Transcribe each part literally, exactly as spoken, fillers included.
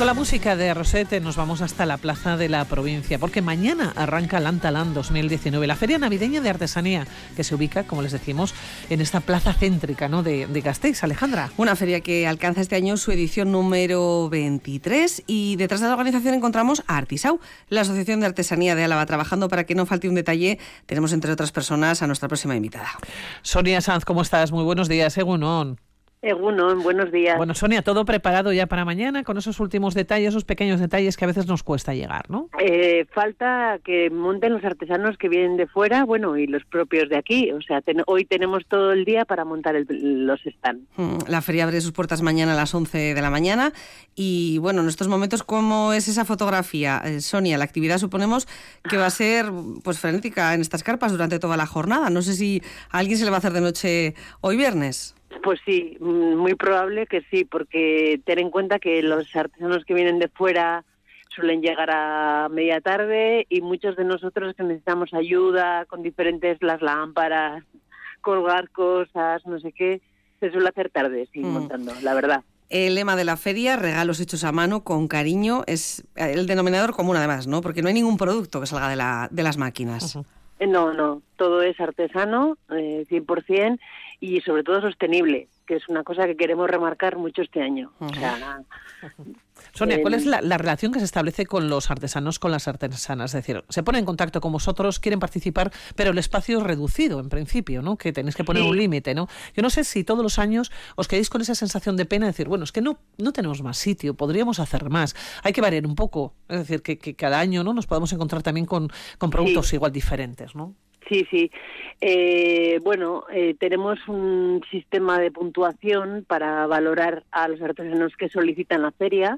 Con la música de Rosette nos vamos hasta la Plaza de la Provincia, porque mañana arranca Lantalán dos mil diecinueve, la feria navideña de artesanía, que se ubica, como les decimos, en esta plaza céntrica, ¿no?, de, de Gasteiz. Alejandra. Una feria que alcanza este año su edición número veintitrés, y detrás de la organización encontramos a Artisau, la Asociación de Artesanía de Álava. Trabajando para que no falte un detalle, tenemos entre otras personas a nuestra próxima invitada. Sonia Sanz, ¿cómo estás? Muy buenos días, Egunon. Egunon, buenos días. Bueno, Sonia, todo preparado ya para mañana, con esos últimos detalles, esos pequeños detalles que a veces nos cuesta llegar, ¿no? Eh, falta que monten los artesanos que vienen de fuera, bueno, y los propios de aquí. O sea, ten, hoy tenemos todo el día para montar el, los stands. La feria abre sus puertas mañana a las once de la mañana. Y bueno, en estos momentos, ¿cómo es esa fotografía? Eh, Sonia, la actividad suponemos que va a ser pues frenética en estas carpas durante toda la jornada. No sé si a alguien se le va a hacer de noche hoy viernes. Pues sí, muy probable que sí, porque ten en cuenta que los artesanos que vienen de fuera suelen llegar a media tarde, y muchos de nosotros que necesitamos ayuda con diferentes las lámparas, colgar cosas, no sé qué, se suele hacer tarde, sí, mm. montando, la verdad. El lema de la feria, regalos hechos a mano con cariño, es el denominador común además, ¿no? Porque no hay ningún producto que salga de, la, de las máquinas. Uh-huh. No, no, todo es artesano, eh, cien por ciento, y sobre todo sostenible, que es una cosa que queremos remarcar mucho este año. Uh-huh. O sea, Sonia, ¿cuál es la, la relación que se establece con los artesanos, con las artesanas? Es decir, se ponen en contacto con vosotros, quieren participar, pero el espacio es reducido, en principio, ¿no? Que tenéis que poner sí. un límite, ¿no? Yo no sé si todos los años os quedéis con esa sensación de pena, de decir, bueno, es que no, no tenemos más sitio, podríamos hacer más. Hay que variar un poco, es decir, que, que cada año, ¿no?, nos podamos encontrar también con, con productos sí. igual diferentes, ¿no? Sí, sí. Eh, bueno, eh, tenemos un sistema de puntuación para valorar a los artesanos que solicitan la feria.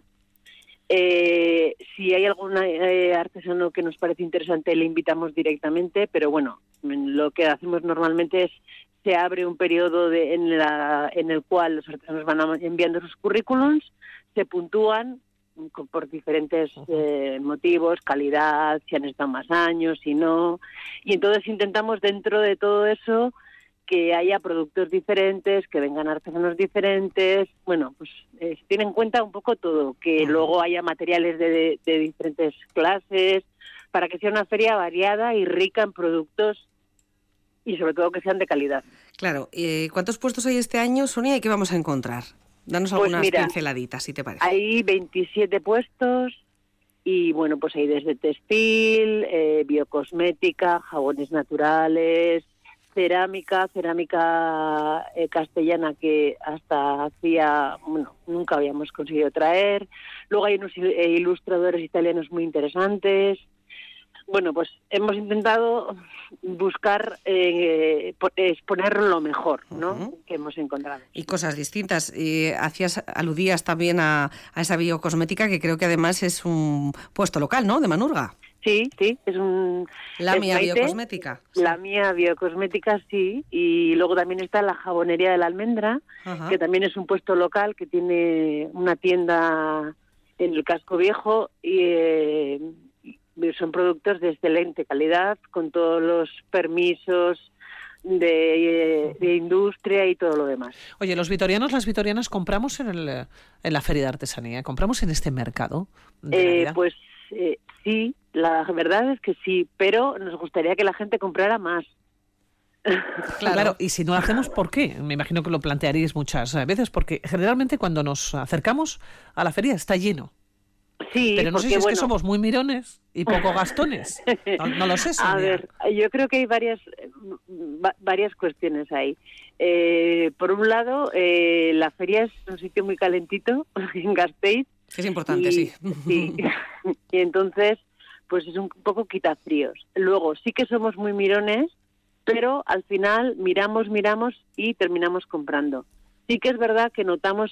Eh, si hay algún eh, artesano que nos parece interesante, le invitamos directamente, pero bueno, lo que hacemos normalmente es se abre un periodo de, en, la, en el cual los artesanos van enviando sus currículums, se puntúan por diferentes eh, motivos, calidad, si han estado más años, si no, y entonces intentamos dentro de todo eso que haya productos diferentes, que vengan artesanos diferentes, bueno, pues eh, se tiene en cuenta un poco todo, que luego haya materiales de, de, de diferentes clases, para que sea una feria variada y rica en productos y sobre todo que sean de calidad. Claro, eh, ¿cuántos puestos hay este año, Sonia, y qué vamos a encontrar? Danos algunas pues mira, pinceladitas, si te parece. Hay veintisiete puestos y, bueno, pues hay desde textil, eh, biocosmética, jabones naturales, cerámica, cerámica eh, castellana que hasta hacía, bueno, nunca habíamos conseguido traer. Luego hay unos ilustradores italianos muy interesantes. Bueno, pues hemos intentado buscar eh, exponer lo mejor, ¿no? Uh-huh. que hemos encontrado. Y cosas distintas. Eh, hacías, aludías también a, a esa biocosmética, que creo que además es un puesto local, ¿no?, de Manurga. Sí, sí, es un... La mía biocosmética. La mía biocosmética, sí. Y luego también está la jabonería de la Almendra, uh-huh. que también es un puesto local que tiene una tienda en el Casco Viejo y... Eh, son productos de excelente calidad, con todos los permisos de, de industria y todo lo demás. Oye, los vitorianos, las vitorianas, ¿compramos en, el, en la Feria de Artesanía? ¿Compramos en este mercado de eh, Pues eh, sí, la verdad es que sí, pero nos gustaría que la gente comprara más. Claro. claro, y si no lo hacemos, ¿por qué? Me imagino que lo plantearéis muchas veces, porque generalmente cuando nos acercamos a la feria está lleno. Sí, pero no porque, sé si es bueno, que somos muy mirones y poco gastones. No, no lo sé, Sonia. A ver, yo creo que hay varias va, varias cuestiones ahí. Eh, por un lado, eh, la feria es un sitio muy calentito en Gasteiz. Es importante, y, sí. sí. Y entonces, pues es un poco quitafríos. Luego, sí que somos muy mirones, pero al final miramos, miramos y terminamos comprando. Sí que es verdad que notamos...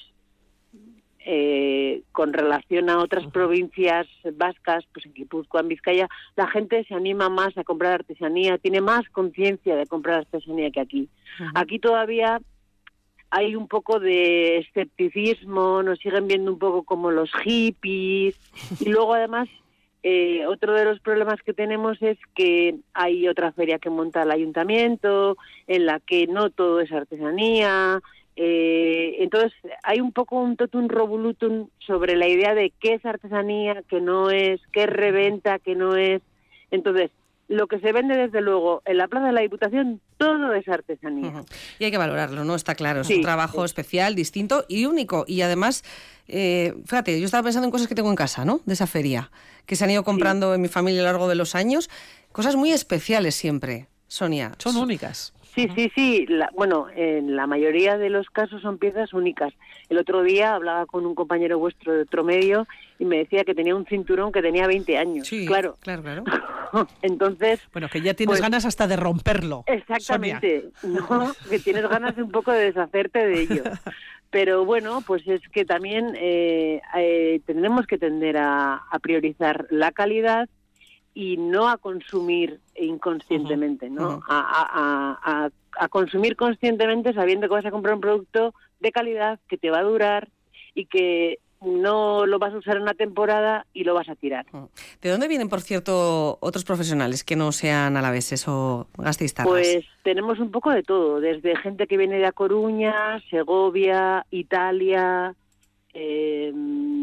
Eh, con relación a otras uh-huh. provincias vascas, pues en Guipúzcoa, en Vizcaya, la gente se anima más a comprar artesanía, tiene más conciencia de comprar artesanía que aquí. Uh-huh. Aquí todavía hay un poco de escepticismo, nos siguen viendo un poco como los hippies, y luego además Eh, otro de los problemas que tenemos es que hay otra feria que monta el ayuntamiento, en la que no todo es artesanía. Eh, entonces, hay un poco un totum revolutum sobre la idea de qué es artesanía, qué no es, qué es reventa, qué no es. Entonces, lo que se vende, desde luego, en la Plaza de la Diputación, todo es artesanía. Uh-huh. Y hay que valorarlo, ¿no? Está claro, es sí, un trabajo sí. especial, distinto y único. Y además, eh, fíjate, yo estaba pensando en cosas que tengo en casa, ¿no? De esa feria, que se han ido comprando sí. en mi familia a lo largo de los años. Cosas muy especiales siempre, Sonia. Son únicas. Sí, sí, sí. La, bueno, en la mayoría de los casos son piezas únicas. El otro día hablaba con un compañero vuestro de otro medio y me decía que tenía un cinturón que tenía veinte años. Sí, claro. claro, claro. Entonces... Bueno, que ya tienes pues, ganas hasta de romperlo. Exactamente. ¿No? Que tienes ganas de un poco de deshacerte de ello. Pero bueno, pues es que también eh, eh, tenemos que tender a, a priorizar la calidad y no a consumir inconscientemente, ¿no? Uh-huh. A, a, a, a consumir conscientemente sabiendo que vas a comprar un producto de calidad, que te va a durar y que no lo vas a usar en una temporada y lo vas a tirar. ¿De dónde vienen, por cierto, otros profesionales que no sean alaveses o gasteiztarras? Pues tenemos un poco de todo, desde gente que viene de A Coruña, Segovia, Italia... Eh,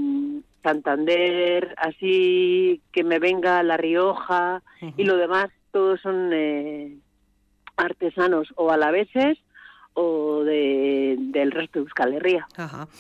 Santander, así que me venga La Rioja, uh-huh. y lo demás todos son eh, artesanos o alaveses o de, del resto de Euskal Herria. Ajá.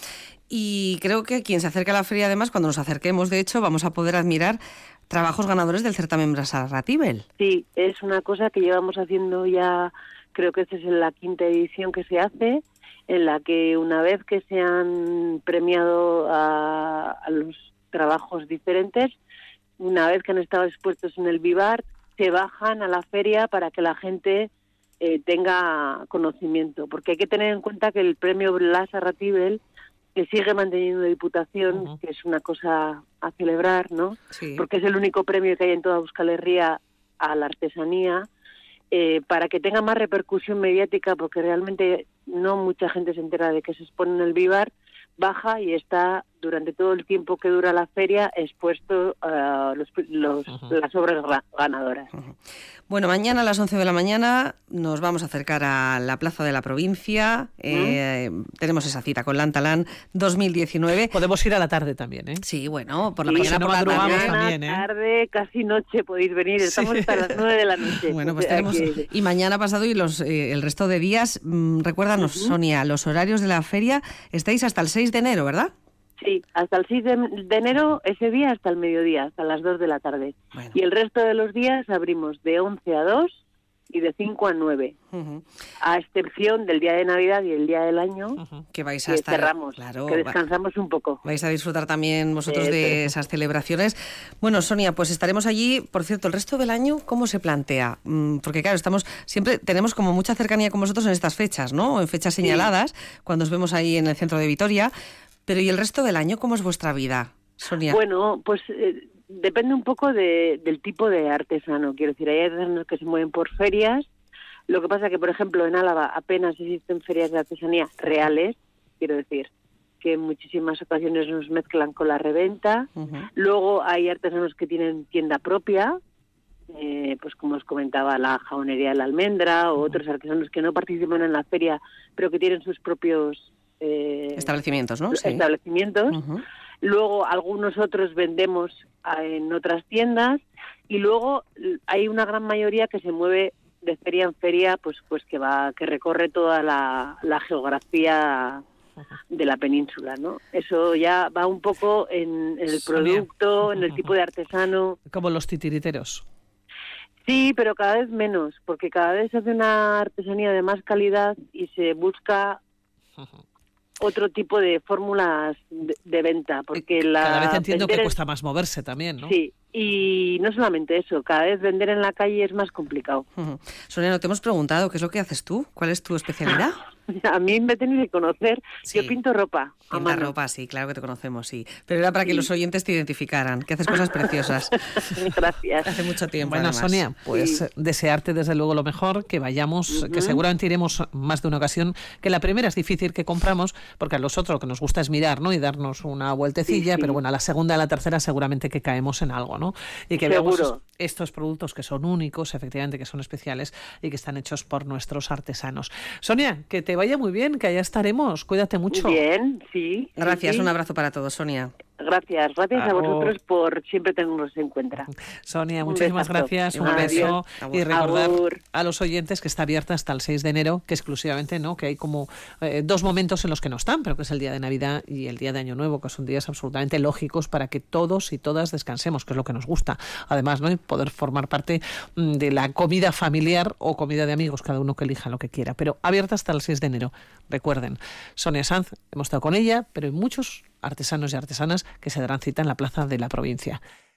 Y creo que quien se acerca a la feria, además, cuando nos acerquemos, de hecho, vamos a poder admirar trabajos ganadores del certamen Brasa Ratibel. Sí, es una cosa que llevamos haciendo ya, creo que esta es la quinta edición que se hace, en la que una vez que se han premiado a, a los trabajos diferentes, una vez que han estado expuestos en el Vivar, se bajan a la feria para que la gente eh, tenga conocimiento. Porque hay que tener en cuenta que el premio Brasa Ratibel, que sigue manteniendo Diputación, uh-huh. que es una cosa a celebrar, ¿no? Sí. Porque es el único premio que hay en toda Euskal Herria a la artesanía, Eh, para que tenga más repercusión mediática, porque realmente no mucha gente se entera de que se expone en el Vivar, baja y está durante todo el tiempo que dura la feria expuesto a uh, los, los, uh-huh. las obras ganadoras. Uh-huh. Bueno, mañana a las once de la mañana nos vamos a acercar a la Plaza de la Provincia. Uh-huh. Eh, tenemos esa cita con Lantalán dos mil diecinueve. Podemos ir a la tarde también, ¿eh? Sí, bueno, por la sí, mañana, no por la mañana, también, ¿eh? tarde, casi noche podéis venir. Estamos sí. hasta las nueve de la noche. Bueno, pues tenemos... Que... Y mañana pasado y los eh, el resto de días, mmm, recuérdanos, uh-huh. Sonia, los horarios de la feria, estáis hasta el seis de enero, ¿verdad? Sí, hasta el seis de enero, ese día hasta el mediodía, hasta las dos de la tarde. Bueno. Y el resto de los días abrimos de once a dos y de cinco a nueve, uh-huh. a excepción del día de Navidad y el día del año, uh-huh. que vais a que estar... cerramos, claro, que descansamos un poco. Vais a disfrutar también vosotros eh, de esas celebraciones. Bueno, Sonia, pues estaremos allí. Por cierto, el resto del año, ¿cómo se plantea? Porque claro, estamos siempre tenemos como mucha cercanía con vosotros en estas fechas, ¿no? O en fechas señaladas, sí. cuando os vemos ahí en el centro de Vitoria. Pero ¿y el resto del año cómo es vuestra vida, Sonia? Bueno, pues eh, depende un poco de, del tipo de artesano. Quiero decir, hay artesanos que se mueven por ferias. Lo que pasa es que, por ejemplo, en Álava apenas existen ferias de artesanía reales. Quiero decir, que en muchísimas ocasiones nos mezclan con la reventa. Uh-huh. Luego hay artesanos que tienen tienda propia, eh, pues como os comentaba, la jabonería de la Almendra, o uh-huh. otros artesanos que no participan en la feria, pero que tienen sus propios... Eh, establecimientos, ¿no? Sí. Establecimientos. Uh-huh. Luego algunos otros vendemos a, en otras tiendas y luego hay una gran mayoría que se mueve de feria en feria, pues pues que va que recorre toda la, la geografía de la península, ¿no? Eso ya va un poco en, en el producto, en el tipo de artesano. Como los titiriteros. Sí, pero cada vez menos, porque cada vez se hace una artesanía de más calidad y se busca otro tipo de fórmulas de, de venta, porque la cada vez entiendo que en... cuesta más moverse también, ¿no? Sí, y no solamente eso, cada vez vender en la calle es más complicado. Uh-huh. Sonia, no te hemos preguntado qué es lo que haces tú, ¿cuál es tu especialidad? A mí me tenéis que conocer. Sí. Yo pinto ropa. a Pinta mano. ropa, sí, claro que te conocemos, sí. Pero era para que Sí. los oyentes te identificaran, que haces cosas preciosas. Gracias. Hace mucho tiempo, Bueno, además. Sonia, pues Sí. desearte desde luego lo mejor, que vayamos, Ujú. que seguramente iremos más de una ocasión, que la primera es difícil que compramos, porque a nosotros lo que nos gusta es mirar, ¿no? Y darnos una vueltecilla, Sí, sí. pero bueno, a la segunda, a la tercera seguramente que caemos en algo, ¿no? Y que veamos Seguro. estos productos que son únicos, efectivamente, que son especiales y que están hechos por nuestros artesanos. Sonia, que te vaya muy bien, que allá estaremos. Cuídate mucho. Bien, sí. Gracias, sí. un abrazo para todos, Sonia. Gracias, gracias a Agur. vosotros por siempre tenernos en cuenta. Sonia, Un muchísimas besazo. gracias, un Adiós. beso Agur. y recordar Agur. a los oyentes que está abierta hasta el seis de enero, que exclusivamente, ¿no? Que hay como eh, dos momentos en los que no están, pero que es el día de Navidad y el día de Año Nuevo, que son días absolutamente lógicos para que todos y todas descansemos, que es lo que nos gusta. Además, ¿no? Y poder formar parte mm, de la comida familiar o comida de amigos, cada uno que elija lo que quiera, pero abierta hasta el seis de enero. Recuerden, Sonia Sanz, hemos estado con ella, pero hay muchos artesanos y artesanas que se darán cita en la plaza de la provincia.